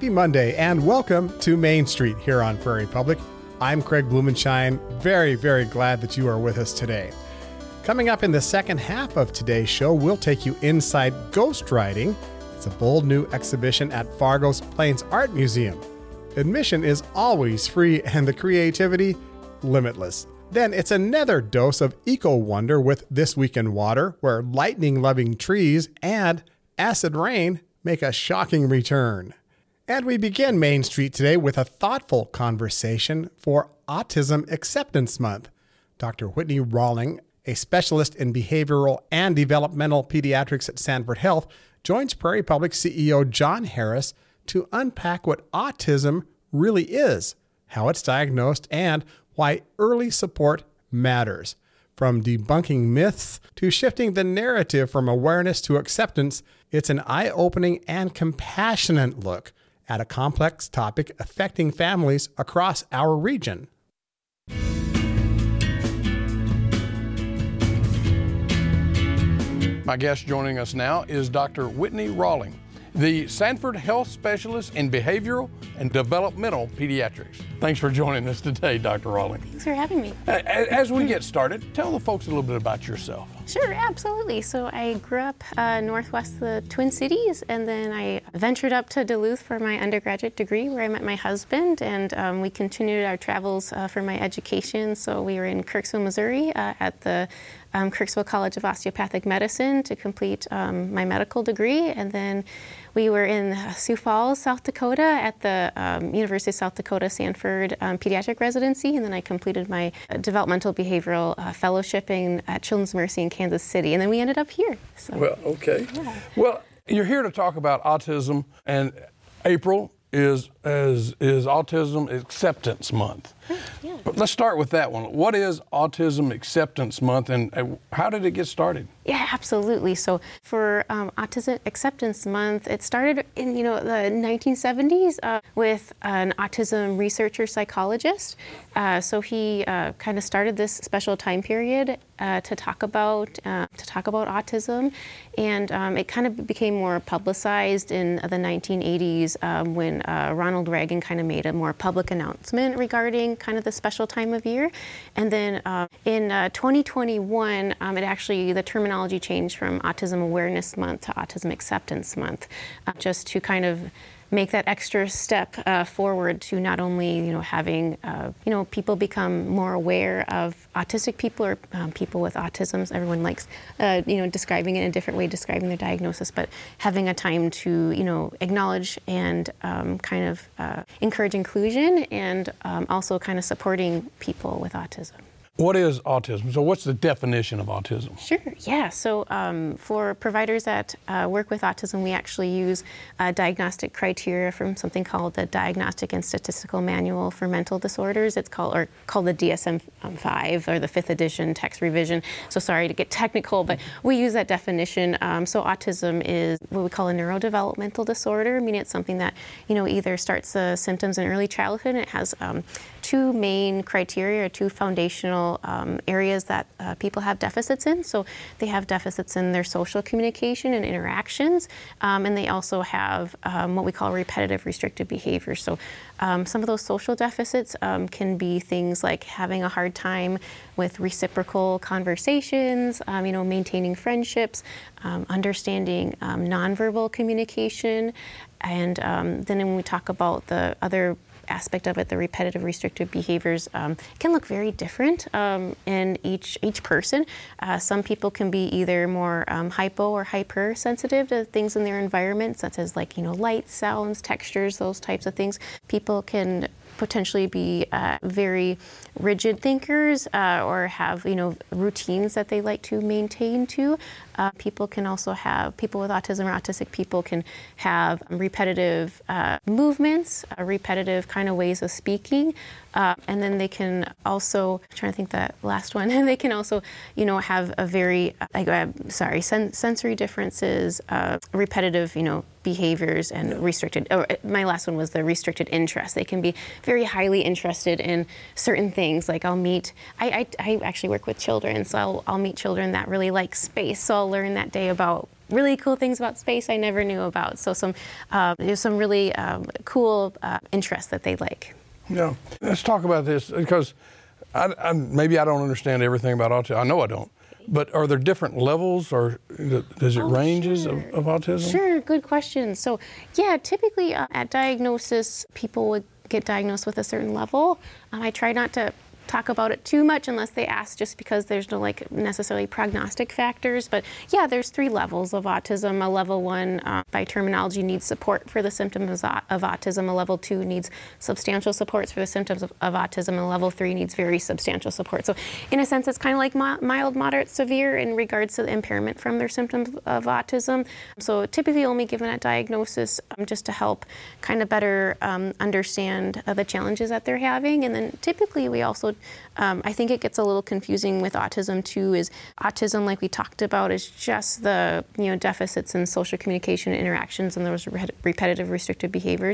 Happy Monday and welcome to Main Street here on Prairie Public. I'm Craig Blumenshine. Very, very glad that you are with us today. Coming up in the second half of today's show, we'll take you inside Ghostwriting. It's a bold new exhibition at Fargo's Plains Art Museum. Admission is always free and the creativity limitless. Then it's another dose of eco-wonder with This Week in Water, where lightning-loving trees and acid rain make a shocking return. And we begin Main Street today with a thoughtful conversation for Autism Acceptance Month. Dr. Whitney Rawling, a specialist in behavioral and developmental pediatrics at Sanford Health, joins Prairie Public CEO John Harris to unpack what autism really is, how it's diagnosed, and why early support matters. From debunking myths to shifting the narrative from awareness to acceptance, it's an eye-opening and compassionate look at a complex topic affecting families across our region. My guest joining us now is Dr. Whitney Rawling, the Sanford Health Specialist in Behavioral and Developmental Pediatrics. Thanks for joining us today, Dr. Rawling. Thanks for having me. As we get started, tell the folks a little bit about yourself. Sure, absolutely. So I grew up northwest of the Twin Cities, and then I ventured up to Duluth for my undergraduate degree, where I met my husband, and we continued our travels for my education. So we were in Kirksville, Missouri at the Kirksville College of Osteopathic Medicine to complete my medical degree, and then we were in Sioux Falls, South Dakota at the University of South Dakota Sanford Pediatric Residency, and then I completed my developmental behavioral fellowshipping at Children's Mercy in Kansas City, and then we ended up here. So, well, okay. Yeah. Well, you're here to talk about autism, and April is Autism Acceptance Month. Yeah. But let's start with that one. What is Autism Acceptance Month, and how did it get started? Yeah, absolutely. So for Autism Acceptance Month, it started in the 1970s with an autism researcher psychologist. So he kind of started this special time period to talk about autism, and it kind of became more publicized in the 1980s when Ronald Reagan kind of made a more public announcement regarding kind of the special time of year. And then in 2021, the terminology changed from Autism Awareness Month to Autism Acceptance Month, just to kind of make that extra step forward to not only having people become more aware of autistic people or people with autism. Everyone likes describing it in a different way, describing their diagnosis, but having a time to acknowledge and kind of encourage inclusion, and also kind of supporting people with autism. What is autism? So what's the definition of autism? Sure, yeah. So for providers that work with autism, we actually use diagnostic criteria from something called the Diagnostic and Statistical Manual for Mental Disorders. It's called the DSM-5, or the 5th edition text revision. So sorry to get technical, but we use that definition. So autism is what we call a neurodevelopmental disorder, meaning it's something that either starts the symptoms in early childhood, and it has two main criteria, or two foundational areas that people have deficits in. So they have deficits in their social communication and interactions, and they also have what we call repetitive restricted behavior. So some of those social deficits can be things like having a hard time with reciprocal conversations, maintaining friendships, understanding nonverbal communication, and then when we talk about the other aspect of it, the repetitive restrictive behaviors can look very different in each person. Some people can be either more hypo or hypersensitive to things in their environment, such as light, sounds, textures, those types of things. People can potentially be very rigid thinkers or have routines that they like to maintain to. People with autism or autistic people can have repetitive movements, repetitive kind of ways of speaking, and then they can also, I'm trying to think that last one, they can also have a very sensory differences, repetitive behaviors, and restricted, my last one was the restricted interest. They can be very highly interested in certain things. Like I actually work with children, so I'll meet children that really like space, so I'll learn that day about really cool things about space I never knew about. So there's some really cool interests that they like. Yeah, let's talk about this because maybe I don't understand everything about autism. I know I don't. But are there different levels, or does it ranges of autism? Sure, good question. So, yeah, typically at diagnosis, people would get diagnosed with a certain level. I try not to talk about it too much unless they ask, just because there's no necessarily prognostic factors. But yeah, there's 3 levels of autism. A level 1 by terminology needs support for the symptoms of autism. A level 2 needs substantial supports for the symptoms of autism. And a level 3 needs very substantial support. So in a sense, it's kind of like mild, moderate, severe in regards to the impairment from their symptoms of autism. So typically only given at diagnosis just to help kind of better understand the challenges that they're having. And then typically we also I think it gets a little confusing with autism too, is autism, like we talked about, is just the deficits in social communication interactions and those repetitive restrictive behaviors.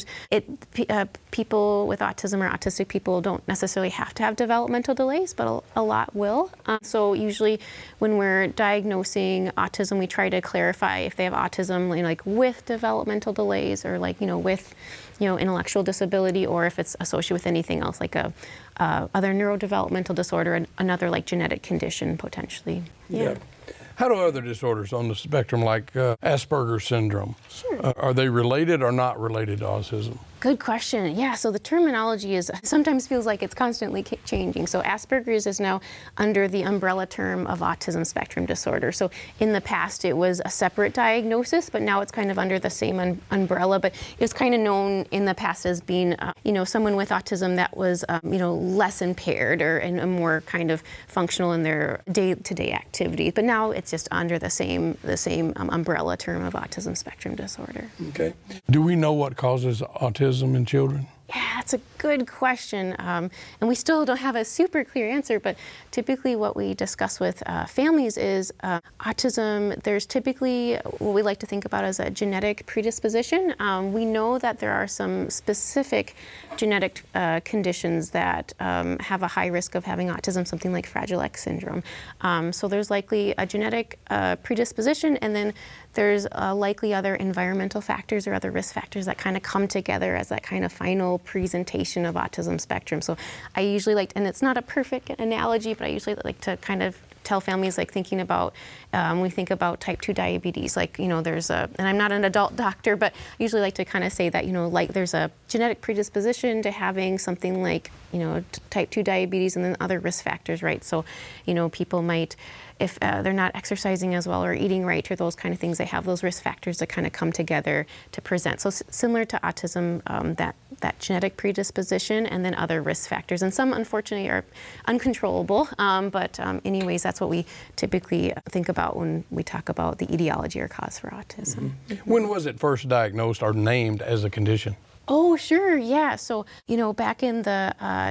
People with autism or autistic people don't necessarily have to have developmental delays, but a lot will. So usually when we're diagnosing autism, we try to clarify if they have autism like with developmental delays or with intellectual disability, or if it's associated with anything else like a other neurodevelopmental disorder and another genetic condition potentially. Yeah. How do other disorders on the spectrum like Asperger's syndrome, are they related or not related to autism? Good question. Yeah, so the terminology sometimes feels like it's constantly changing. So Asperger's is now under the umbrella term of autism spectrum disorder. So in the past it was a separate diagnosis, but now it's kind of under the same umbrella. But it was kind of known in the past as being, someone with autism that was, less impaired and more kind of functional in their day-to-day activities. But now it's just under the same umbrella term of autism spectrum disorder. Okay. Do we know what causes autism in children? Yeah, that's a good question. And we still don't have a super clear answer, but typically what we discuss with families is autism, there's typically what we like to think about as a genetic predisposition. We know that there are some specific genetic conditions that have a high risk of having autism, something like Fragile X syndrome. So there's likely a genetic predisposition, and then there's likely other environmental factors or other risk factors that kind of come together as that kind of final presentation of autism spectrum. So I usually and it's not a perfect analogy, but I usually like to kind of tell families thinking about, we think about type 2 diabetes, there's and I'm not an adult doctor, but I usually like to kind of say that, there's a genetic predisposition to having something like, type 2 diabetes and then other risk factors, right? So, people might, if they're not exercising as well or eating right or those kind of things, they have those risk factors that kind of come together to present. So similar to autism, that genetic predisposition and then other risk factors. And some, unfortunately, are uncontrollable. But anyways, that's what we typically think about when we talk about the etiology or cause for autism. Mm-hmm. When was it first diagnosed or named as a condition? Oh, sure, yeah. So, back in the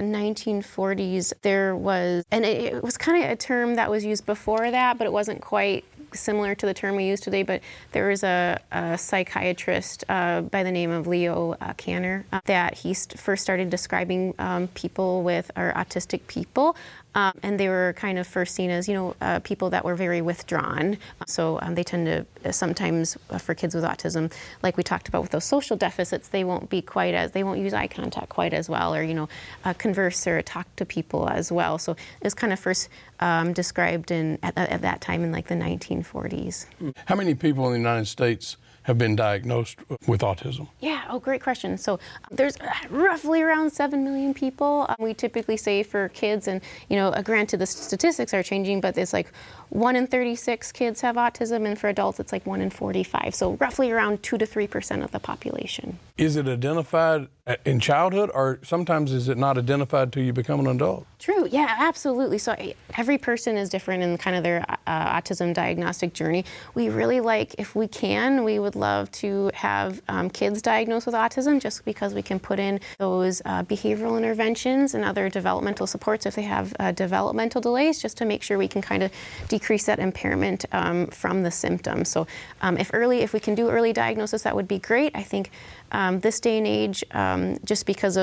1940s, there was, and it was kind of a term that was used before that, but it wasn't quite similar to the term we use today, but there was a psychiatrist by the name of Leo Kanner that he first started describing people with, or autistic people, and they were kind of first seen as, people that were very withdrawn. So they tend to sometimes, for kids with autism, like we talked about with those social deficits, they won't use eye contact quite as well, or, converse or talk to people as well. So it was kind of first described at that time in the 1940s. How many people in the United States have been diagnosed with autism? Yeah, great question. So there's roughly around 7 million people. We typically say for kids, and granted the statistics are changing, but it's 1 in 36 kids have autism, and for adults it's 1 in 45. So roughly around 2 to 3% of the population. Is it identified in childhood, or sometimes is it not identified till you become an adult? True, yeah, absolutely. So every person is different in kind of their autism diagnostic journey. We really if we can, we would love to have kids diagnosed with autism, just because we can put in those behavioral interventions and other developmental supports if they have developmental delays, just to make sure we can kind of decrease that impairment from the symptoms. So if we can do early diagnosis, that would be great. I think this day and age, just because of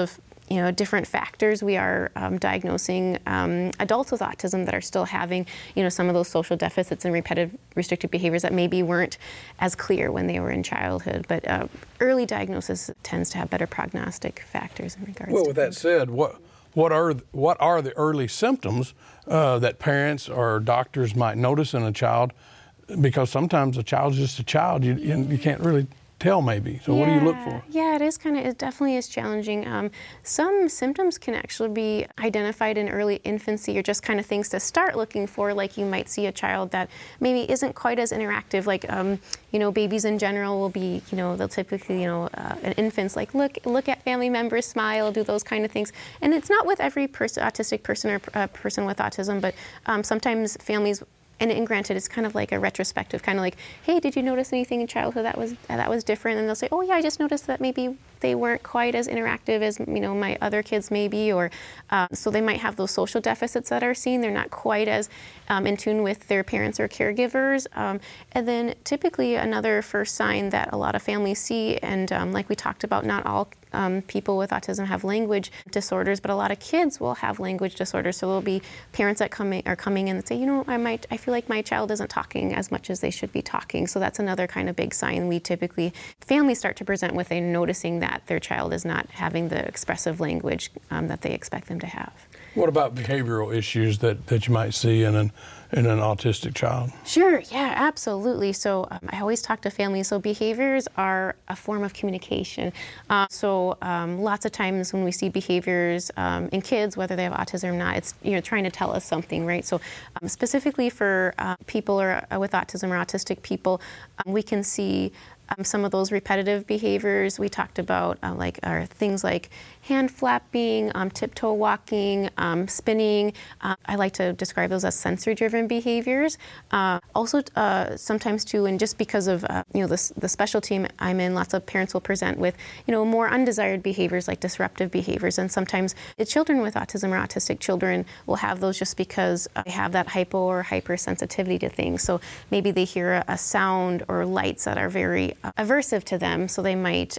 different factors. We are diagnosing adults with autism that are still having, some of those social deficits and repetitive restrictive behaviors that maybe weren't as clear when they were in childhood. But early diagnosis tends to have better prognostic factors in regards. Well, to with that said, what are the early symptoms that parents or doctors might notice in a child? Because sometimes a child's just a child. You can't really tell maybe. So what do you look for? Yeah, it definitely is challenging. Some symptoms can actually be identified in early infancy, or just kind of things to start looking for. Like you might see a child that maybe isn't quite as interactive. Like babies in general will be, they'll typically, infants like look at family members, smile, do those kind of things. And it's not with every autistic person or person with autism, but sometimes families. And granted, it's kind of like a retrospective, kind of like, hey, did you notice anything in childhood that was different? And they'll say, oh yeah, I just noticed that maybe they weren't quite as interactive as my other kids maybe, or so they might have those social deficits that are seen. They're not quite as in tune with their parents or caregivers. And then typically another first sign that a lot of families see, and like we talked about, not all people with autism have language disorders, but a lot of kids will have language disorders. So there'll be parents that are coming in and say, I feel like my child isn't talking as much as they should be talking. So that's another kind of big sign families start to present with, noticing that their child is not having the expressive language that they expect them to have. What about behavioral issues that you might see in an autistic child? Sure, yeah, absolutely. So I always talk to families. So behaviors are a form of communication. Lots of times when we see behaviors in kids, whether they have autism or not, it's trying to tell us something, right? So specifically for people with autism or autistic people, we can see some of those repetitive behaviors we talked about, are things like hand flapping, tiptoe walking, spinning. I like to describe those as sensory-driven behaviors. Also, sometimes too, and just because of the specialty I'm in, lots of parents will present with more undesired behaviors like disruptive behaviors, and sometimes the children with autism or autistic children will have those just because they have that hypo or hypersensitivity to things. So maybe they hear a sound or lights that are very aversive to them, so they might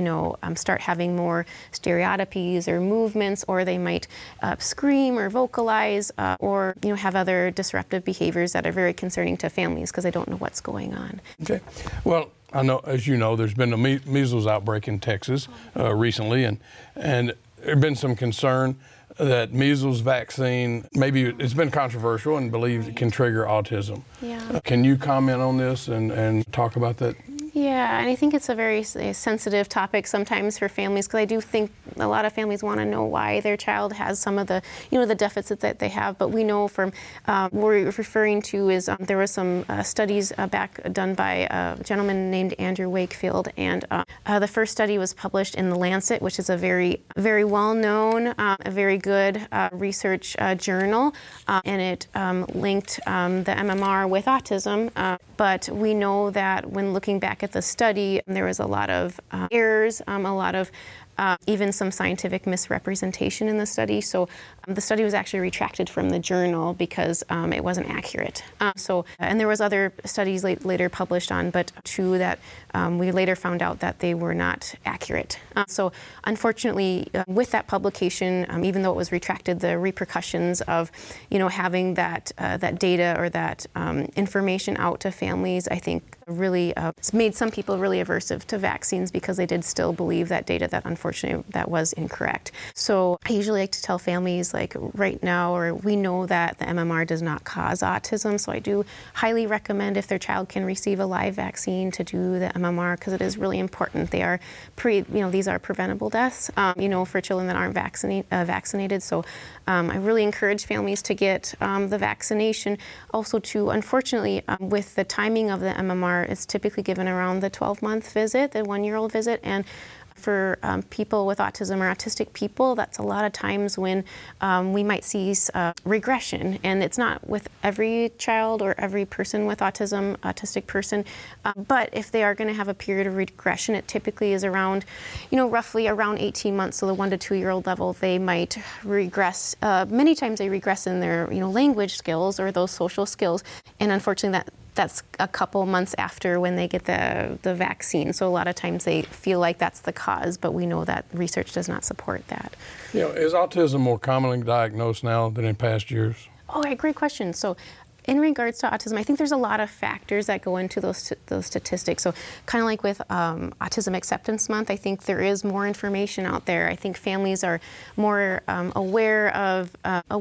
start having more stereotypies or movements, or they might scream or vocalize, or have other disruptive behaviors that are very concerning to families because they don't know what's going on. Okay. Well, I know, as you know, there's been a measles outbreak in Texas recently, and there's been some concern that measles vaccine, maybe it's been controversial and believed it can trigger autism. Yeah. Can you comment on this and talk about that? Yeah, and I think it's a very sensitive topic sometimes for families, because I do think a lot of families want to know why their child has some of the, the deficits that they have. But we know from what we're referring to is there was some studies done by a gentleman named Andrew Wakefield, and the first study was published in The Lancet, which is a very, very well-known, a very good research journal, and it linked the MMR with autism. But we know that when looking back at the study, there was a lot of errors, a lot of even some scientific misrepresentation in the study. So the study was actually retracted from the journal because it wasn't accurate. And there was other studies later published on, but two that we later found out that they were not accurate. So unfortunately, with that publication, even though it was retracted, the repercussions of having that data or that information out to families, I think, really made some people really aversive to vaccines because they did still believe that data that unfortunately that was incorrect. So I usually like to tell families, like right now, or we know that the MMR does not cause autism, so I do highly recommend if their child can receive a live vaccine to do the MMR, because it is really important. They are these are preventable deaths, for children that aren't vaccinated. So I really encourage families to get the vaccination. Also, unfortunately, with the timing of the MMR, it's typically given around the 12-month visit, the 1-year-old visit, and for people with autism or autistic people, that's a lot of times when we might see regression. And it's not with every child or every person with autism, autistic person, but if they are going to have a period of regression, it typically is around, roughly around 18 months. So the 1 to 2-year-old level, they might regress. Many times they regress in their, language skills or those social skills. And unfortunately, that's a couple months after when they get the vaccine. So a lot of times they feel like that's the cause, but we know that research does not support that. Is autism more commonly diagnosed now than in past years? Oh, yeah, great question. So in regards to autism, I think there's a lot of factors that go into those statistics. So kind of like with Autism Acceptance Month, I think there is more information out there. I think families are more aware of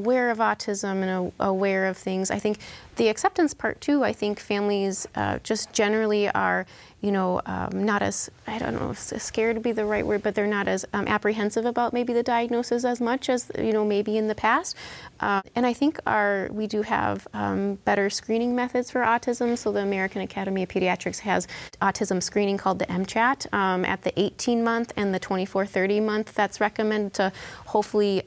autism and aware of things. I think the acceptance part too, I think families just generally are, not as, I don't know if scared would be the right word, but they're not as apprehensive about maybe the diagnosis as much as, maybe in the past. And I think we do have better screening methods for autism. So the American Academy of Pediatrics has autism screening called the MCHAT at the 18-month and the 24-30 month. That's recommended to hopefully,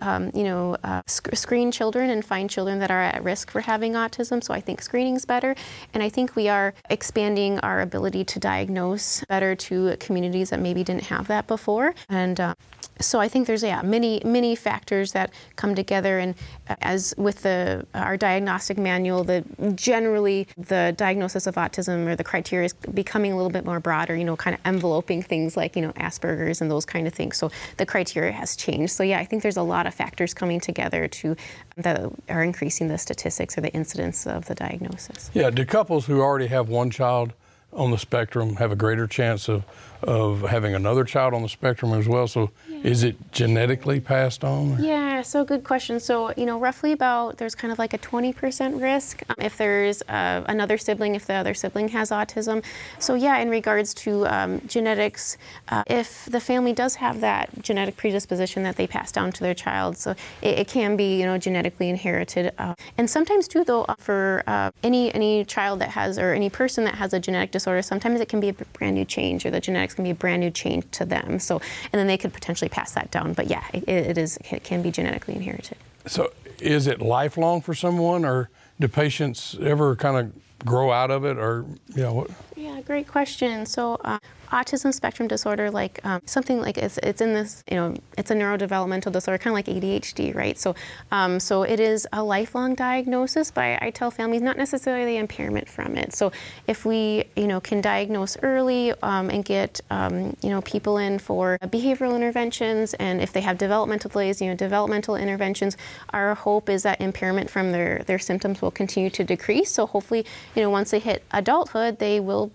screen children and find children that are at risk for having autism. So I think screening's better. And I think we are expanding our ability to diagnose better to communities that maybe didn't have that before. And so I think there's many factors that come together, and as with our diagnostic manual, generally the diagnosis of autism or the criteria is becoming a little bit more broader, kind of enveloping things like Asperger's and those kind of things. So the criteria has changed. So I think there's a lot of factors coming together that are increasing the statistics or the incidence of the diagnosis. Yeah, do couples who already have one child on the spectrum have a greater chance of having another child on the spectrum as well? So is it genetically passed on? Yeah, so good question. So, roughly there's kind of like a 20% risk if there's another sibling, if the other sibling has autism. So in regards to genetics, if the family does have that genetic predisposition that they pass down to their child, so it can be, genetically inherited. And sometimes too, though, for any child that has, or any person that has a genetic disorder, sometimes it can be a brand new change, or the genetics can be a brand new change to them. So, and then they could potentially pass that down. But it can be genetically inherited. So is it lifelong for someone, or do patients ever kind of grow out of it, or what? Yeah, great question. So autism spectrum disorder, something like it's in this, it's a neurodevelopmental disorder, kind of like ADHD, right? So, so it is a lifelong diagnosis, but I tell families not necessarily the impairment from it. So if we, can diagnose early and get, people in for behavioral interventions, and if they have developmental delays, developmental interventions, our hope is that impairment from their symptoms will continue to decrease. So hopefully, once they hit adulthood, they will,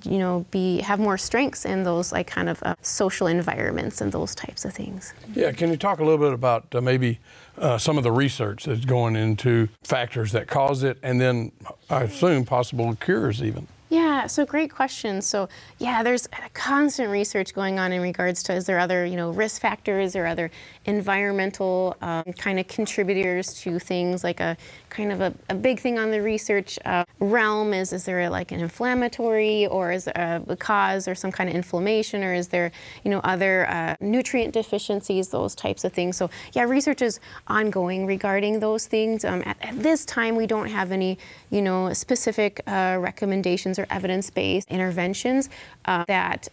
have more strengths in those social environments and those types of things. Yeah, can you talk a little bit about maybe some of the research that's going into factors that cause it, and then I assume possible cures even? Yeah, so great question. So there's constant research going on in regards to, is there other, risk factors or other environmental kind of contributors to things, like a big thing on the research realm is there an inflammatory, or is there a cause or some kind of inflammation, or is there, other nutrient deficiencies, those types of things. So research is ongoing regarding those things. At this time, we don't have any, specific recommendations or evidence-based interventions that,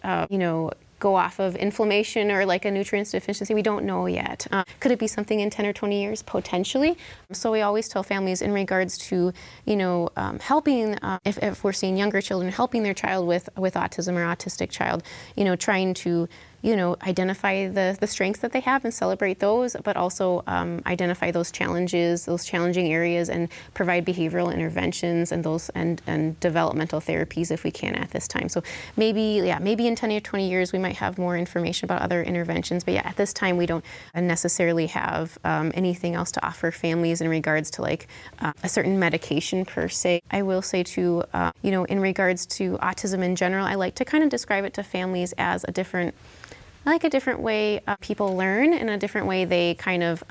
go off of inflammation or a nutrients deficiency. We don't know yet. Could it be something in 10 or 20 years? Potentially. So we always tell families in regards to, helping, if we're seeing younger children, helping their child with autism or autistic child, trying to identify the strengths that they have and celebrate those, but also identify those challenges, those challenging areas, and provide behavioral interventions and those and developmental therapies if we can at this time. So maybe in 10 or 20 years we might have more information about other interventions, but at this time we don't necessarily have anything else to offer families in regards to a certain medication per se. I will say too, in regards to autism in general, I like to kind of describe it to families as a different way people learn, and a different way they kind of,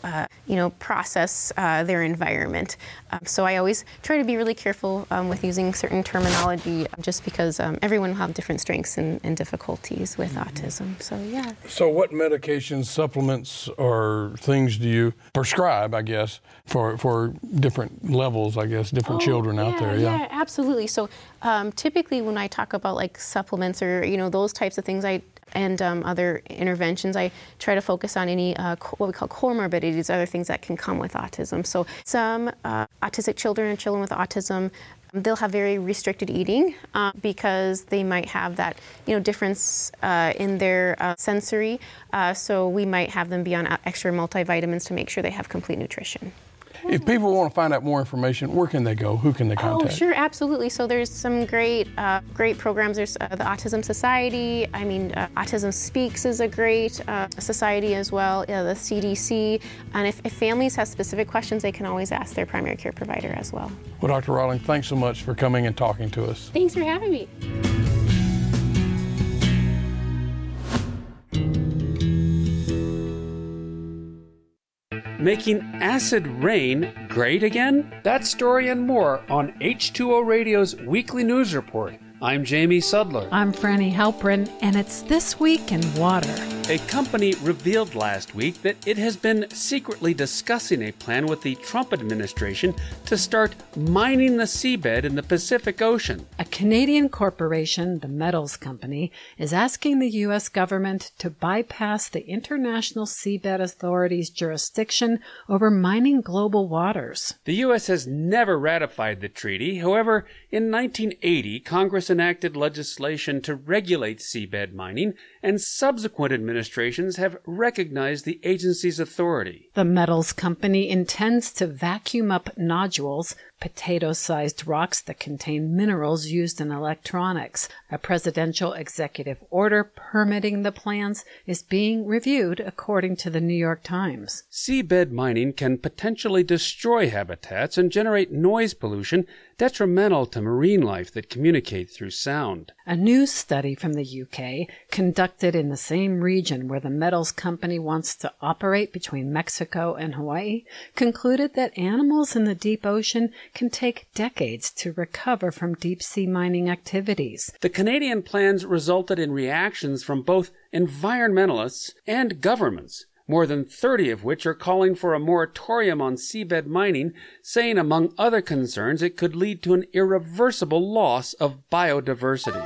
process their environment. So I always try to be really careful with using certain terminology, just because everyone will have different strengths and difficulties with autism. So So what medications, supplements, or things do you prescribe, I guess, for different levels, different children out there? Yeah, absolutely. So typically when I talk about supplements or, those types of things, and other interventions, I try to focus on any what we call comorbidities, other things that can come with autism. So some autistic children and children with autism they'll have very restricted eating because they might have that difference in their sensory. So we might have them be on extra multivitamins to make sure they have complete nutrition. If people want to find out more information, where can they go? Who can they contact? Oh, sure, absolutely. So there's some great programs. There's the Autism Society. Autism Speaks is a great society as well, the CDC. And if families have specific questions, they can always ask their primary care provider as well. Well, Dr. Rawling, thanks so much for coming and talking to us. Thanks for having me. Making acid rain great again? That story and more on H2O Radio's weekly news report. I'm Jamie Sudler. I'm Franny Halprin, and it's This Week in Water. A company revealed last week that it has been secretly discussing a plan with the Trump administration to start mining the seabed in the Pacific Ocean. A Canadian corporation, the Metals Company, is asking the U.S. government to bypass the International Seabed Authority's jurisdiction over mining global waters. The U.S. has never ratified the treaty. However, in 1980, Congress enacted legislation to regulate seabed mining, and subsequent administrations have recognized the agency's authority. The Metals Company intends to vacuum up nodules, potato-sized rocks that contain minerals used in electronics. A presidential executive order permitting the plans is being reviewed, according to the New York Times. Seabed mining can potentially destroy habitats and generate noise pollution detrimental to marine life that communicate through sound. A new study from the UK, conducted in the same region where the Metals Company wants to operate between Mexico and Hawaii, concluded that animals in the deep ocean can take decades to recover from deep-sea mining activities. The Canadian plans resulted in reactions from both environmentalists and governments, more than 30 of which are calling for a moratorium on seabed mining, saying, among other concerns, it could lead to an irreversible loss of biodiversity.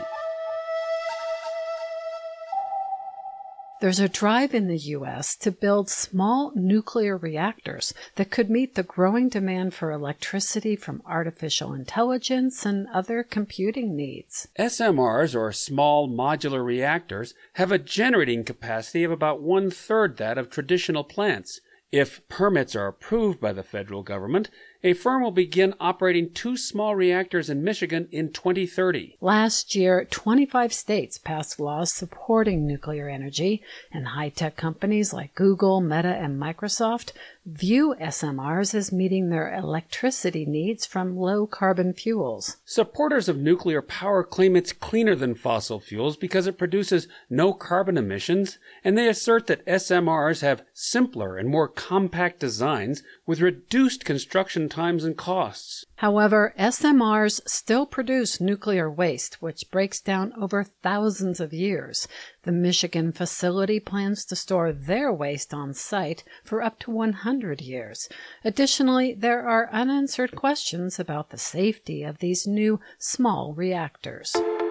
There's a drive in the U.S. to build small nuclear reactors that could meet the growing demand for electricity from artificial intelligence and other computing needs. SMRs, or small modular reactors, have a generating capacity of about 1/3 that of traditional plants. If permits are approved by the federal government, a firm will begin operating 2 small reactors in Michigan in 2030. Last year, 25 states passed laws supporting nuclear energy, and high-tech companies like Google, Meta, and Microsoft view SMRs as meeting their electricity needs from low-carbon fuels. Supporters of nuclear power claim it's cleaner than fossil fuels because it produces no carbon emissions, and they assert that SMRs have simpler and more compact designs with reduced construction times and costs. However, SMRs still produce nuclear waste, which breaks down over thousands of years. The Michigan facility plans to store their waste on site for up to 100 years. Additionally, there are unanswered questions about the safety of these new small reactors.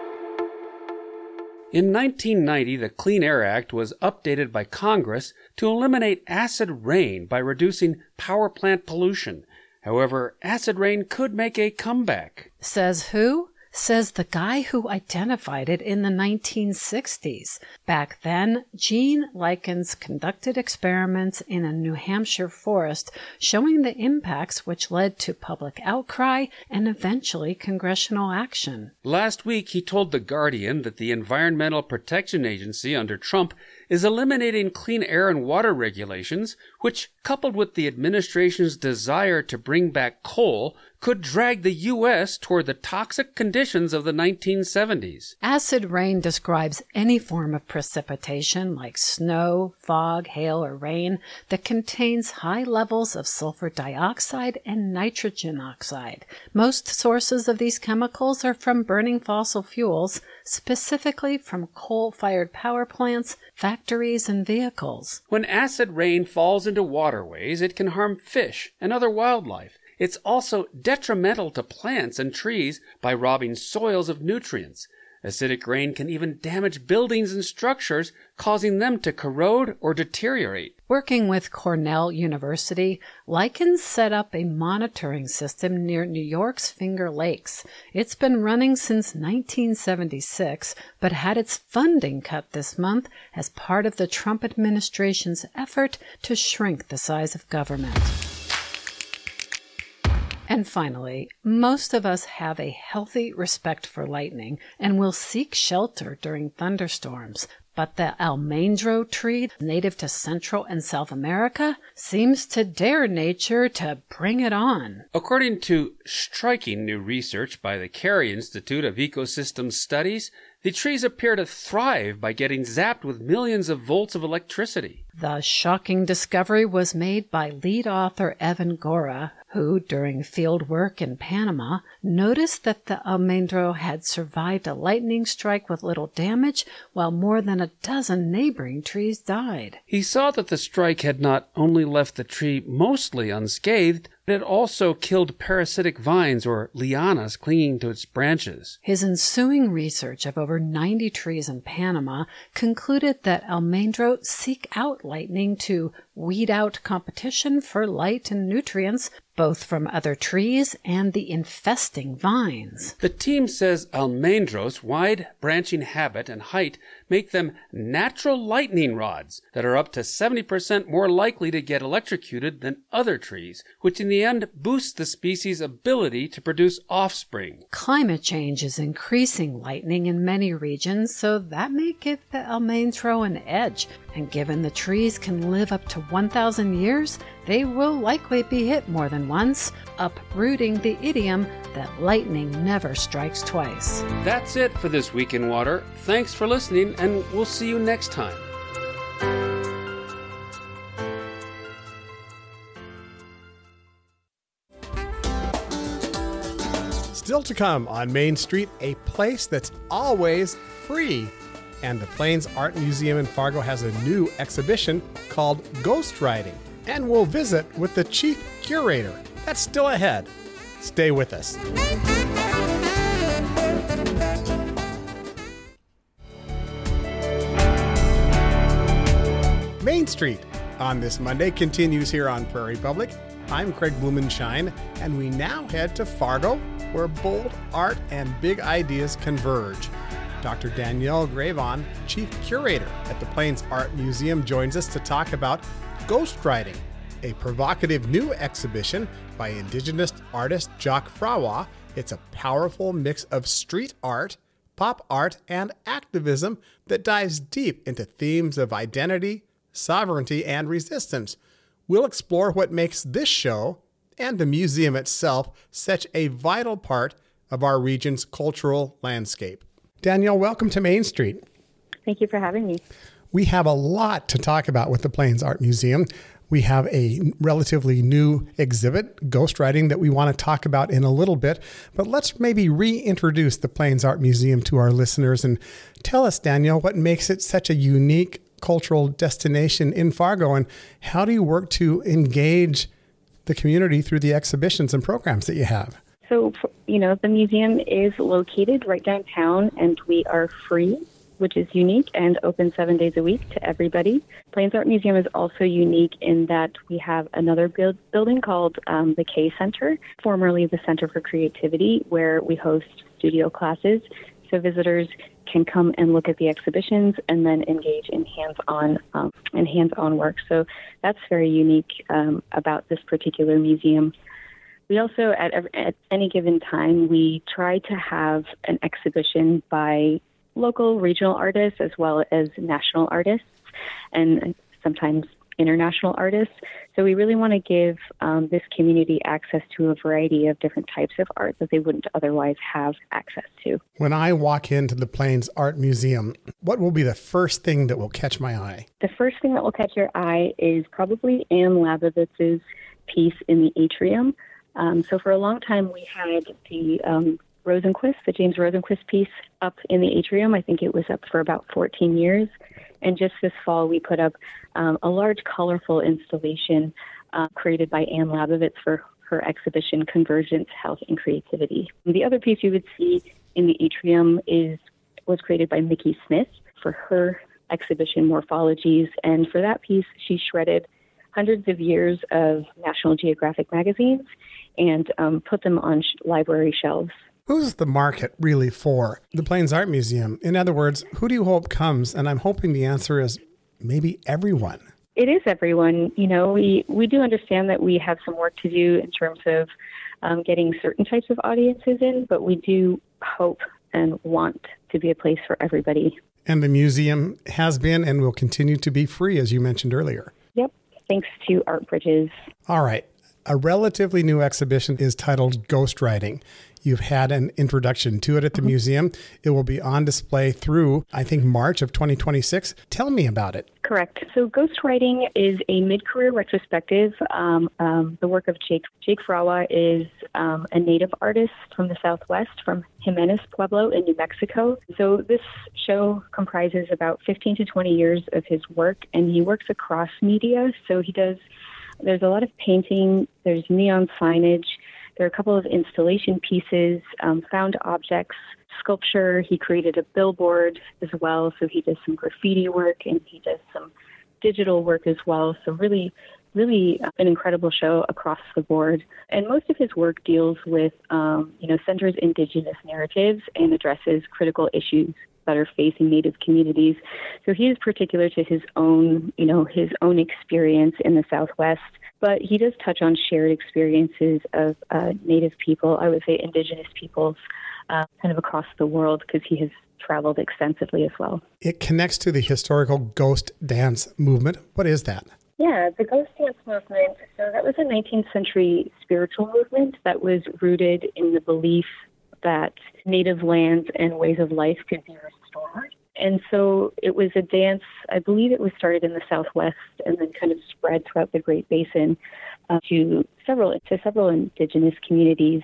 In 1990, the Clean Air Act was updated by Congress to eliminate acid rain by reducing power plant pollution. However, acid rain could make a comeback. Says who? Says the guy who identified it in the 1960s. Back then, Gene Likens conducted experiments in a New Hampshire forest showing the impacts, which led to public outcry and eventually congressional action. Last week, he told The Guardian that the Environmental Protection Agency under Trump is eliminating clean air and water regulations, which, coupled with the administration's desire to bring back coal, could drag the U.S. toward the toxic conditions of the 1970s. Acid rain describes any form of precipitation like snow, fog, hail, or rain that contains high levels of sulfur dioxide and nitrogen oxide. Most sources of these chemicals are from burning fossil fuels, specifically from coal-fired power plants, factories, and vehicles. When acid rain falls into waterways, it can harm fish and other wildlife. It's also detrimental to plants and trees by robbing soils of nutrients. Acidic rain can even damage buildings and structures, causing them to corrode or deteriorate. Working with Cornell University, Likens set up a monitoring system near New York's Finger Lakes. It's been running since 1976, but had its funding cut this month as part of the Trump administration's effort to shrink the size of government. And finally, most of us have a healthy respect for lightning and will seek shelter during thunderstorms. But the almendro tree, native to Central and South America, seems to dare nature to bring it on. According to striking new research by the Cary Institute of Ecosystem Studies, the trees appear to thrive by getting zapped with millions of volts of electricity. The shocking discovery was made by lead author Evan Gora, who, during field work in Panama, noticed that the almendro had survived a lightning strike with little damage, while more than a dozen neighboring trees died. He saw that the strike had not only left the tree mostly unscathed, but it also killed parasitic vines or lianas clinging to its branches. His ensuing research of over 90 trees in Panama concluded that almendro seek out lightning to weed out competition for light and nutrients, both from other trees and the infesting vines. The team says almendro's wide branching habit and height make them natural lightning rods that are up to 70% more likely to get electrocuted than other trees, which in the end boosts the species' ability to produce offspring. Climate change is increasing lightning in many regions, so that may give the almendro an edge. And given the trees can live up to 1,000 years, they will likely be hit more than once, uprooting the idiom that lightning never strikes twice. That's it for this Week in Water. Thanks for listening, and we'll see you next time. Still to come on Main Street, a place that's always free. And the Plains Art Museum in Fargo has a new exhibition called Ghost Riding. And we'll visit with the chief curator. That's still ahead. Stay with us. Main Street on this Monday continues here on Prairie Public. I'm Craig Blumenshine, and we now head to Fargo, where bold art and big ideas converge. Dr. Danielle Gravon, Chief Curator at the Plains Art Museum, joins us to talk about Ghost Riding, a provocative new exhibition by Indigenous artist Jock Frawa. It's a powerful mix of street art, pop art, and activism that dives deep into themes of identity, sovereignty, and resistance. We'll explore what makes this show and the museum itself such a vital part of our region's cultural landscape. Danielle, welcome to Main Street. Thank you for having me. We have a lot to talk about with the Plains Art Museum. We have a relatively new exhibit, Ghost Riding, that we want to talk about in a little bit. But let's maybe reintroduce the Plains Art Museum to our listeners and tell us, Danielle, what makes it such a unique cultural destination in Fargo, and how do you work to engage the community through the exhibitions and programs that you have? So, the museum is located right downtown, and we are free, which is unique, and open 7 days a week to everybody. Plains Art Museum is also unique in that we have another building called the K Center, formerly the Center for Creativity, where we host studio classes. So visitors can come and look at the exhibitions and then engage in hands-on work. So that's very unique about this particular museum. We also, at any given time, we try to have an exhibition by local, regional artists as well as national artists and sometimes international artists. So we really want to give this community access to a variety of different types of art that they wouldn't otherwise have access to. When I walk into the Plains Art Museum, what will be the first thing that will catch my eye? The first thing that will catch your eye is probably Anne Labovitz's piece in the atrium. So for a long time, we had the James Rosenquist piece up in the atrium. I think it was up for about 14 years. And just this fall, we put up a large, colorful installation created by Anne Labovitz for her exhibition, Convergence, Health, and Creativity. The other piece you would see in the atrium is was created by Mickey Smith for her exhibition Morphologies. And for that piece, she shredded hundreds of years of National Geographic magazines and put them on library shelves. Who's the market really for the Plains Art Museum? In other words, who do you hope comes? And I'm hoping the answer is maybe everyone. It is everyone. You know, we do understand that we have some work to do in terms of getting certain types of audiences in, but we do hope and want to be a place for everybody. And the museum has been and will continue to be free, as you mentioned earlier. Yep, thanks to Art Bridges. All right. A relatively new exhibition is titled Ghostwriting. You've had an introduction to it at the museum. It will be on display through, I think, March of 2026. Tell me about it. Correct. So Ghostwriting is a mid-career retrospective. The work of Jake Frawa is a native artist from the Southwest, from Jimenez Pueblo in New Mexico. So this show comprises about 15 to 20 years of his work, and he works across media. So there's a lot of painting, there's neon signage, there are a couple of installation pieces, found objects, sculpture. He created a billboard as well, so he does some graffiti work and he does some digital work as well. So really an incredible show across the board. And most of his work deals with, centers Indigenous narratives and addresses critical issues that are facing Native communities. So he is particular to his own experience in the Southwest, but he does touch on shared experiences of Native people, I would say Indigenous peoples, kind of across the world, because he has traveled extensively as well. It connects to the historical ghost dance movement. What is that? Yeah, the ghost dance movement, so that was a 19th century spiritual movement that was rooted in the belief that Native lands and ways of life could be restored. And so it was a dance, I believe it was started in the Southwest and then kind of spread throughout the Great Basin to several Indigenous communities.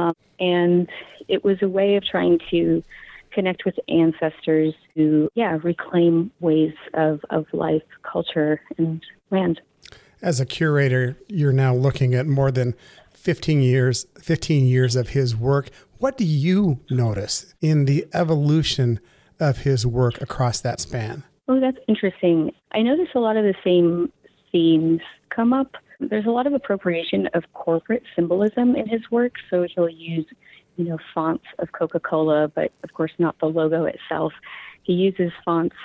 And it was a way of trying to connect with ancestors to, reclaim ways of life, culture, and land. As a curator, you're now looking at more than 15 years of his work. What do you notice in the evolution of his work across that span? Oh, that's interesting. I notice a lot of the same themes come up. There's a lot of appropriation of corporate symbolism in his work. So he'll use, fonts of Coca-Cola, but of course not the logo itself. He uses fonts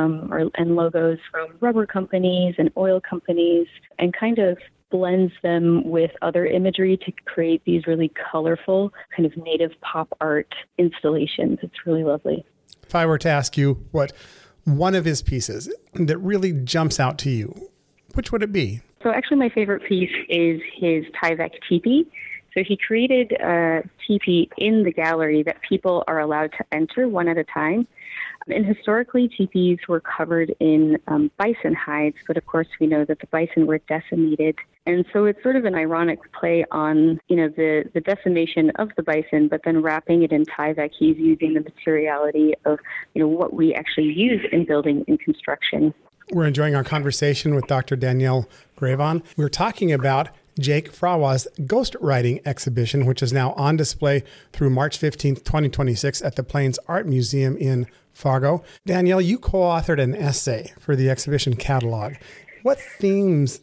and logos from rubber companies and oil companies and kind of blends them with other imagery to create these really colorful kind of native pop art installations. It's really lovely. If I were to ask you what one of his pieces that really jumps out to you, which would it be? So actually my favorite piece is his Tyvek teepee. So he created a teepee in the gallery that people are allowed to enter one at a time. And historically, teepees were covered in bison hides, but of course we know that the bison were decimated. And so it's sort of an ironic play on, the decimation of the bison, but then wrapping it in Tyvek. He's using the materiality of, what we actually use in building and construction. We're enjoying our conversation with Dr. Danielle Gravon. We're talking about Jake Frawa's Ghostwriting exhibition, which is now on display through March 15th, 2026 at the Plains Art Museum in Fargo. Danielle, you co-authored an essay for the exhibition catalog. What themes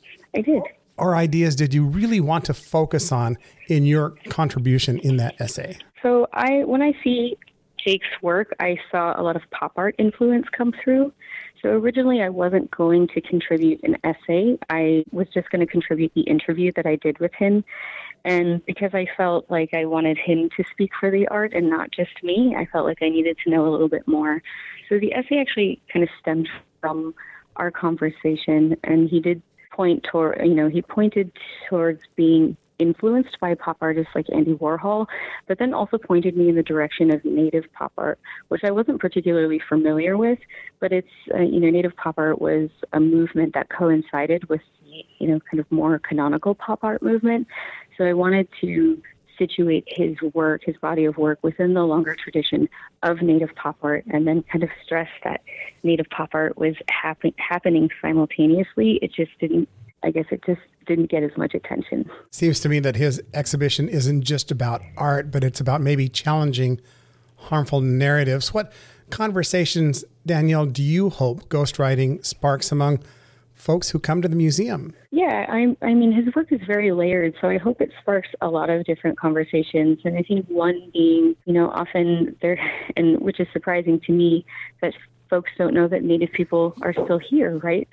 or ideas did you really want to focus on in your contribution in that essay? So when I see Jake's work, I saw a lot of pop art influence come through. So originally I wasn't going to contribute an essay. I was just going to contribute the interview that I did with him. And because I felt like I wanted him to speak for the art and not just me, I felt like I needed to know a little bit more. So the essay actually kind of stemmed from our conversation, and he did point toward, he pointed towards being influenced by pop artists like Andy Warhol, but then also pointed me in the direction of native pop art, which I wasn't particularly familiar with, but it's, native pop art was a movement that coincided with, kind of more canonical pop art movement. So I wanted to situate his work, his body of work, within the longer tradition of native pop art, and then kind of stress that native pop art was happening simultaneously. It just didn't get as much attention. Seems to me that his exhibition isn't just about art, but it's about maybe challenging harmful narratives. What conversations, Danielle, do you hope ghostwriting sparks among folks who come to the museum? Yeah, I mean, his work is very layered, so I hope it sparks a lot of different conversations. And I think one being, often there, and which is surprising to me, that folks don't know that Native people are still here, right?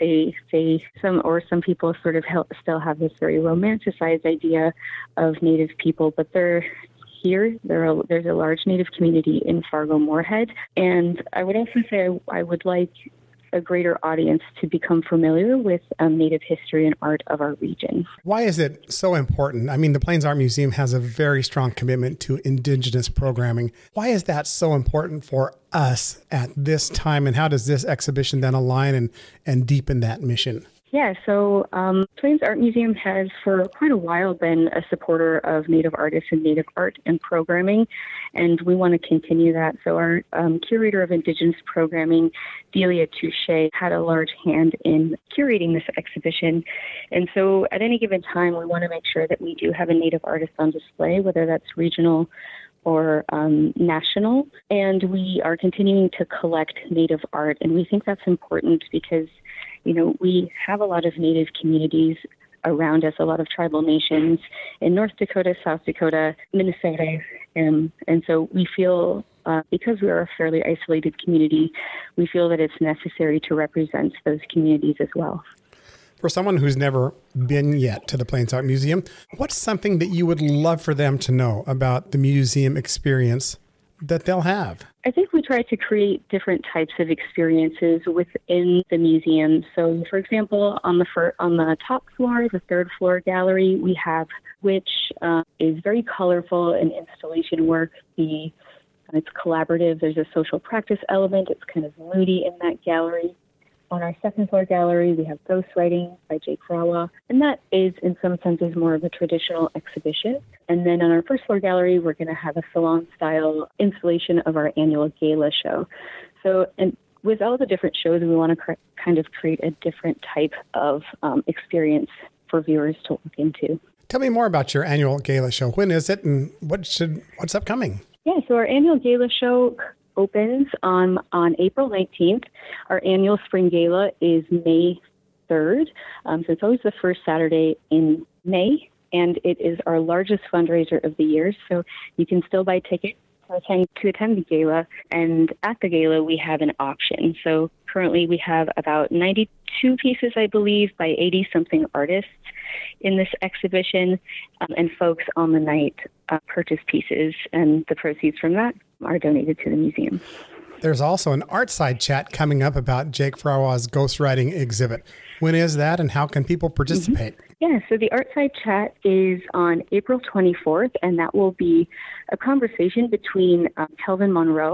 Some people sort of still have this very romanticized idea of Native people, but they're here. There's a large Native community in Fargo-Moorhead. And I would also say I would like a greater audience to become familiar with Native history and art of our region. Why is it so important? I mean, the Plains Art Museum has a very strong commitment to Indigenous programming. Why is that so important for us at this time, and how does this exhibition then align and deepen that mission? Yeah, so Plains Art Museum has for quite a while been a supporter of Native artists and Native art and programming, and we want to continue that. So our curator of Indigenous programming, Delia Touche, had a large hand in curating this exhibition. And so at any given time, we want to make sure that we do have a Native artist on display, whether that's regional or national. And we are continuing to collect Native art, and we think that's important because we have a lot of Native communities around us, a lot of tribal nations in North Dakota, South Dakota, Minnesota. And so we feel, because we are a fairly isolated community, we feel that it's necessary to represent those communities as well. For someone who's never been yet to the Plains Art Museum, what's something that you would love for them to know about the museum experience that they'll have? I think we try to create different types of experiences within the museum. So, for example, on the top floor, the third floor gallery, we have, which is very colorful and installation work. It's collaborative. There's a social practice element. It's kind of moody in that gallery. On our second floor gallery, we have Ghostwriting by Jake Frawa, and that is, in some senses, more of a traditional exhibition. And then on our first floor gallery, we're going to have a salon-style installation of our annual gala show. So, and with all the different shows, we want to kind of create a different type of experience for viewers to look into. Tell me more about your annual gala show. When is it, and what's upcoming? Yeah, so our annual gala show opens on April 19th. Our annual spring gala is May 3rd. So it's always the first Saturday in May, and it is our largest fundraiser of the year. So you can still buy tickets to attend the gala, and at the gala we have an auction. So currently we have about 92 pieces, I believe, by 80-something artists in this exhibition, and folks on the night purchase pieces, and the proceeds from that are donated to the museum. There's also an Artside chat coming up about Jake Frawa's ghostwriting exhibit. When is that, and how can people participate? Yeah, so the Artside chat is on April 24th, and that will be a conversation between Dr.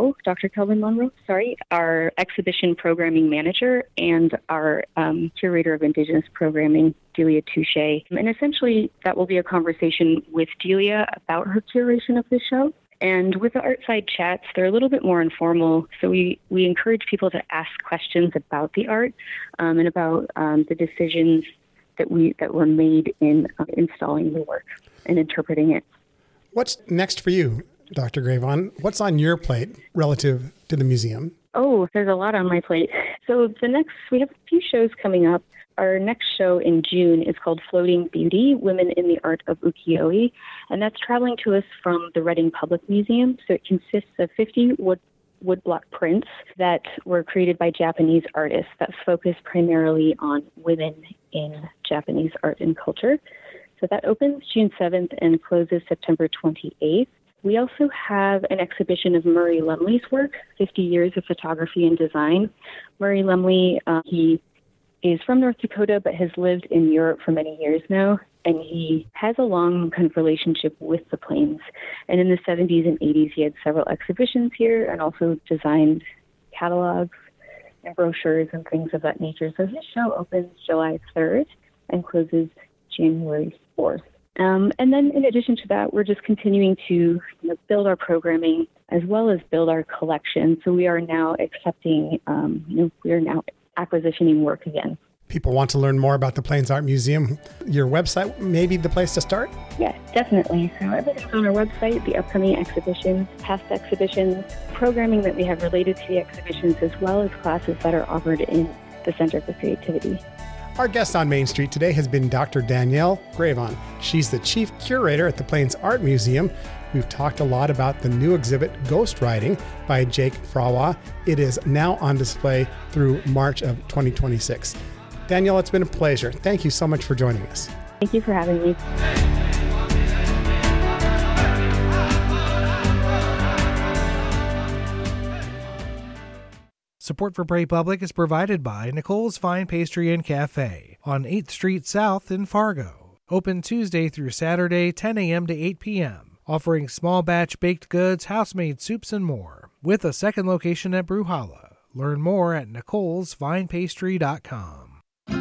Kelvin Monroe, our exhibition programming manager, and our curator of Indigenous programming, Delia Touche. And essentially, that will be a conversation with Delia about her curation of the show. And with the Artside chats, they're a little bit more informal, so we encourage people to ask questions about the art and about the decisions that were made in installing the work and interpreting it. What's next for you, Dr. Gravon? What's on your plate relative to the museum? Oh, there's a lot on my plate. So we have a few shows coming up. Our next show in June is called Floating Beauty, Women in the Art of Ukiyo-e, and that's traveling to us from the Reading Public Museum. So it consists of 50 woodblock prints that were created by Japanese artists that focus primarily on women in Japanese art and culture. So that opens June 7th and closes September 28th. We also have an exhibition of Murray Lumley's work, 50 Years of Photography and Design. Murray Lumley, he is from North Dakota, but has lived in Europe for many years now, and he has a long kind of relationship with the Plains. And in the 70s and 80s, he had several exhibitions here and also designed catalogs and brochures and things of that nature. So his show opens July 3rd and closes January 4th. And then in addition to that, we're just continuing to build our programming as well as build our collection. So we are now accepting, we are now acquisitioning work again. people want to learn more about the Plains Art Museum, your website may be the place to start? Yes, definitely. So everything's on our website, the upcoming exhibitions, past exhibitions, programming that we have related to the exhibitions, as well as classes that are offered in the Center for Creativity. Our guest on Main Street today has been Dr. Danielle Gravon. She's the chief curator at the Plains Art Museum. We've talked a lot about the new exhibit, Ghostwriting, by Jake Frawa. It is now on display through March of 2026. Danielle, it's been a pleasure. Thank you so much for joining us. Thank you for having me. Support for Prairie Public is provided by Nicole's Fine Pastry and Cafe on 8th Street South in Fargo. Open Tuesday through Saturday, 10 a.m. to 8 p.m., offering small batch baked goods, house-made soups, and more, with a second location at Brewholla. Learn more at nicolesfinepastry.com.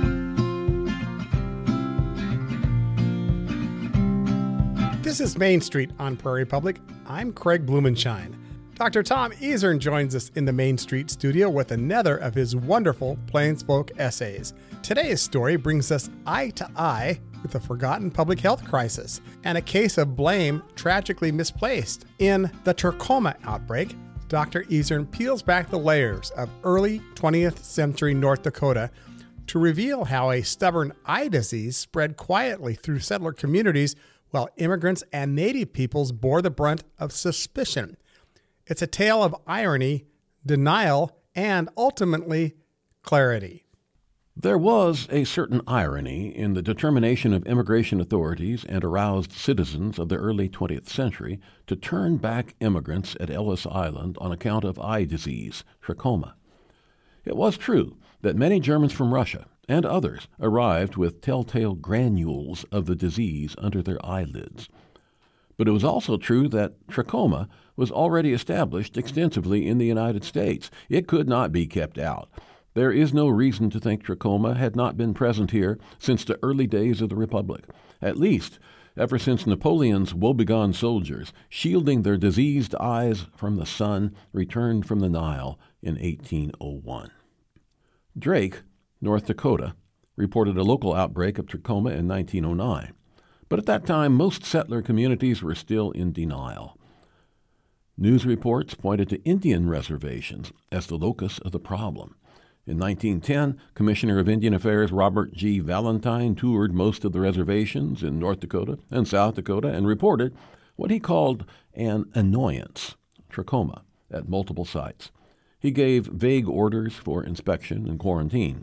This is Main Street on Prairie Public. I'm Craig Blumenshine. Dr. Tom Ezern joins us in the Main Street studio with another of his wonderful Plains Folk essays. Today's story brings us eye to eye with a forgotten public health crisis and a case of blame tragically misplaced. In the trachoma outbreak, Dr. Ezern peels back the layers of early 20th century North Dakota to reveal how a stubborn eye disease spread quietly through settler communities while immigrants and native peoples bore the brunt of suspicion. It's a tale of irony, denial, and ultimately clarity. There was a certain irony in the determination of immigration authorities and aroused citizens of the early 20th century to turn back immigrants at Ellis Island on account of eye disease, trachoma. It was true that many Germans from Russia and others arrived with telltale granules of the disease under their eyelids. But it was also true that trachoma was already established extensively in the United States. It could not be kept out. There is no reason to think trachoma had not been present here since the early days of the Republic, at least ever since Napoleon's woebegone soldiers, shielding their diseased eyes from the sun, returned from the Nile in 1801. Drake, North Dakota, reported a local outbreak of trachoma in 1909. But at that time, most settler communities were still in denial. News reports pointed to Indian reservations as the locus of the problem. In 1910, Commissioner of Indian Affairs Robert G. Valentine toured most of the reservations in North Dakota and South Dakota and reported what he called an annoyance, trachoma, at multiple sites. He gave vague orders for inspection and quarantine.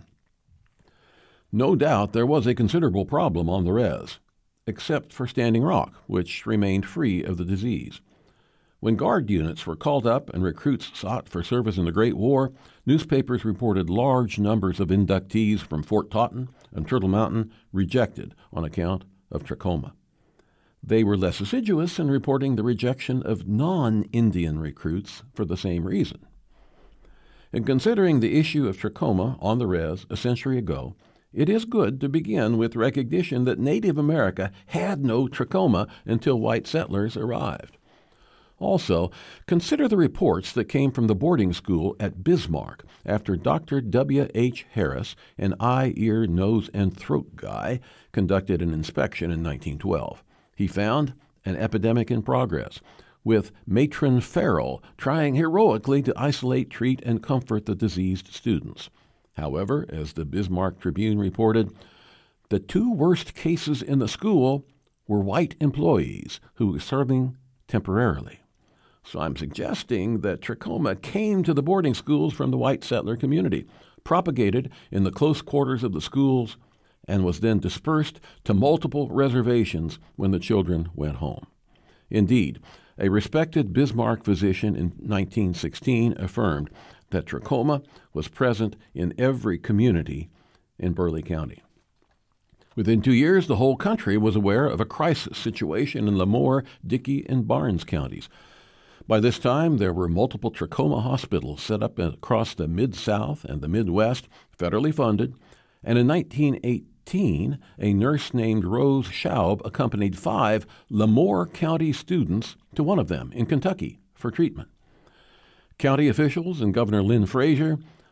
No doubt there was a considerable problem on the res, except for Standing Rock, which remained free of the disease. When Guard units were called up and recruits sought for service in the Great War, newspapers reported large numbers of inductees from Fort Totten and Turtle Mountain rejected on account of trachoma. They were less assiduous in reporting the rejection of non-Indian recruits for the same reason. In considering the issue of trachoma on the res a century ago, it is good to begin with recognition that Native America had no trachoma until white settlers arrived. Also, consider the reports that came from the boarding school at Bismarck after Dr. W. H. Harris, an eye, ear, nose, and throat guy, conducted an inspection in 1912. He found an epidemic in progress, with Matron Farrell trying heroically to isolate, treat, and comfort the diseased students. However, as the Bismarck Tribune reported, the two worst cases in the school were white employees who were serving temporarily. So I'm suggesting that trachoma came to the boarding schools from the white settler community, propagated in the close quarters of the schools, and was then dispersed to multiple reservations when the children went home. Indeed, a respected Bismarck physician in 1916 affirmed that trachoma was present in every community in Burleigh County. Within 2 years, the whole country was aware of a crisis situation in Lemoore, Dickey, and Barnes counties. By this time, there were multiple trachoma hospitals set up across the Mid-South and the Midwest, federally funded, and in 1918, a nurse named Rose Schaub accompanied 5 Lemoore County students to one of them in Kentucky for treatment. County officials and Governor Lynn Frazier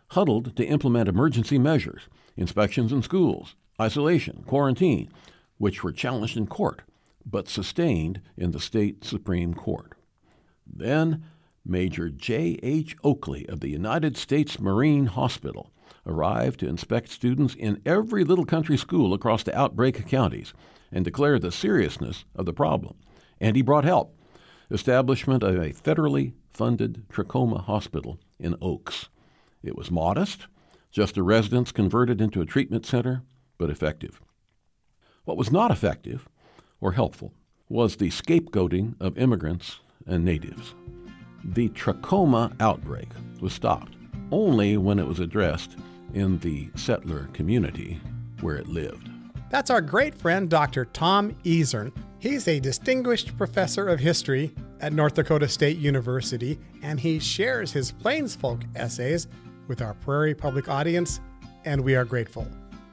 huddled to implement emergency measures, inspections in schools, isolation, quarantine, which were challenged in court, but sustained in the state Supreme Court. Then Major J.H. Oakley of the United States Marine Hospital arrived to inspect students in every little country school across the outbreak counties and declare the seriousness of the problem. And he brought help. Establishment of a federally funded trachoma hospital in Oaks. It was modest, just a residence converted into a treatment center, but effective. What was not effective or helpful was the scapegoating of immigrants and natives. The trachoma outbreak was stopped only when it was addressed in the settler community where it lived. That's our great friend, Dr. Tom Ezern. He's a distinguished professor of history at North Dakota State University, and he shares his Plains Folk essays with our Prairie Public audience, and we are grateful.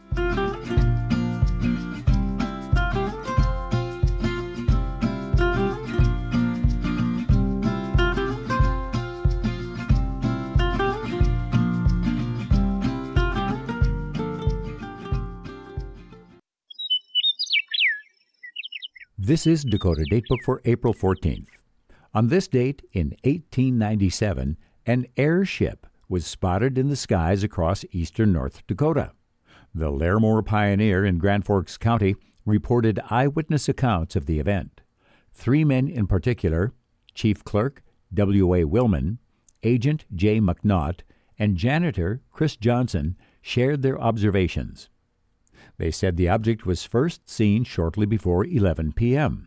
This is Dakota Datebook for April 14th. On this date in 1897, an airship was spotted in the skies across eastern North Dakota. The Larimore Pioneer in Grand Forks County reported eyewitness accounts of the event. 3 men in particular, Chief Clerk W.A. Willman, Agent J. McNaught, and Janitor Chris Johnson, shared their observations. They said the object was first seen shortly before 11 p.m.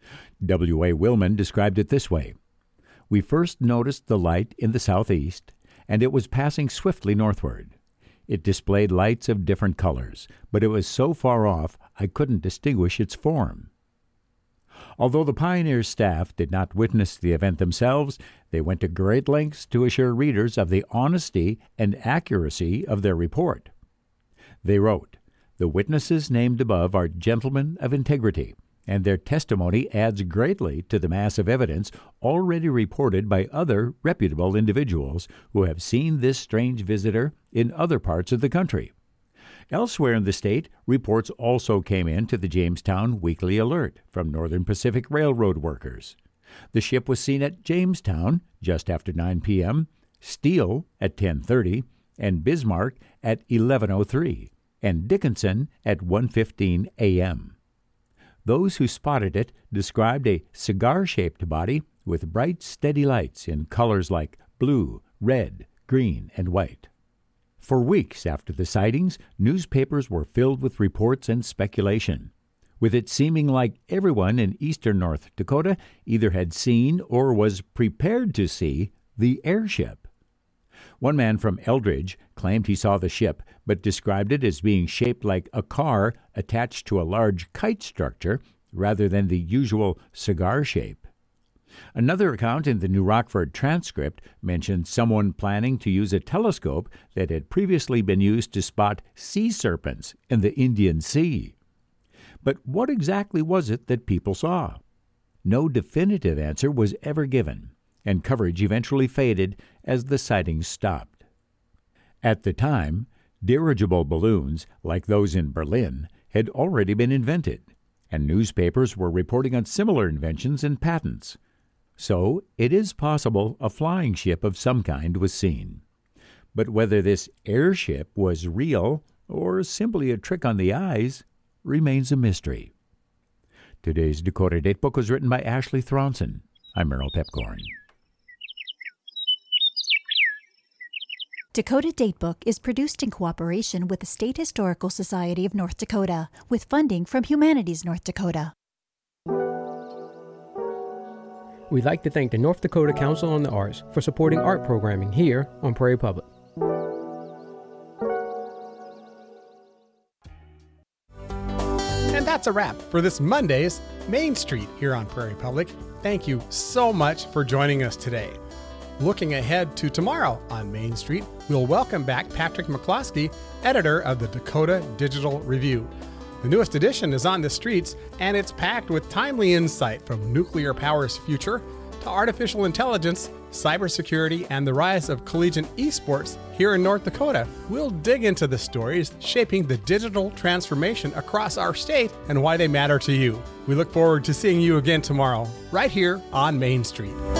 W.A. Willman described it this way: "We first noticed the light in the southeast, and it was passing swiftly northward. It displayed lights of different colors, but it was so far off I couldn't distinguish its form." Although the Pioneer staff did not witness the event themselves, they went to great lengths to assure readers of the honesty and accuracy of their report. They wrote, "The witnesses named above are gentlemen of integrity, and their testimony adds greatly to the mass of evidence already reported by other reputable individuals who have seen this strange visitor in other parts of the country." Elsewhere in the state, reports also came in to the Jamestown Weekly Alert from Northern Pacific Railroad workers. The ship was seen at Jamestown just after 9 p.m., Steele at 10:30, and Bismarck at 11:03. and Dickinson at 1:15 a.m. Those who spotted it described a cigar-shaped body with bright, steady lights in colors like blue, red, green, and white. For weeks after the sightings, newspapers were filled with reports and speculation, with it seeming like everyone in eastern North Dakota either had seen or was prepared to see the airship. One man from Eldridge claimed he saw the ship, but described it as being shaped like a car attached to a large kite structure rather than the usual cigar shape. Another account in the New Rockford Transcript mentioned someone planning to use a telescope that had previously been used to spot sea serpents in the Indian Sea. But what exactly was it that people saw? No definitive answer was ever given, and coverage eventually faded as the sightings stopped. At the time, dirigible balloons, like those in Berlin, had already been invented, and newspapers were reporting on similar inventions and patents. So it is possible a flying ship of some kind was seen. But whether this airship was real or simply a trick on the eyes remains a mystery. Today's Dakota Datebook was written by Ashley Thronson. I'm Merrill Pepcorn. Dakota Datebook is produced in cooperation with the State Historical Society of North Dakota, with funding from Humanities North Dakota. We'd like to thank the North Dakota Council on the Arts for supporting art programming here on Prairie Public. And that's a wrap for this Monday's Main Street here on Prairie Public. Thank you so much for joining us today. Looking ahead to tomorrow on Main Street, we'll welcome back Patrick McCloskey, editor of the Dakota Digital Review. The newest edition is on the streets, and it's packed with timely insight from nuclear power's future to artificial intelligence, cybersecurity, and the rise of collegiate esports here in North Dakota. We'll dig into the stories shaping the digital transformation across our state and why they matter to you. We look forward to seeing you again tomorrow, right here on Main Street.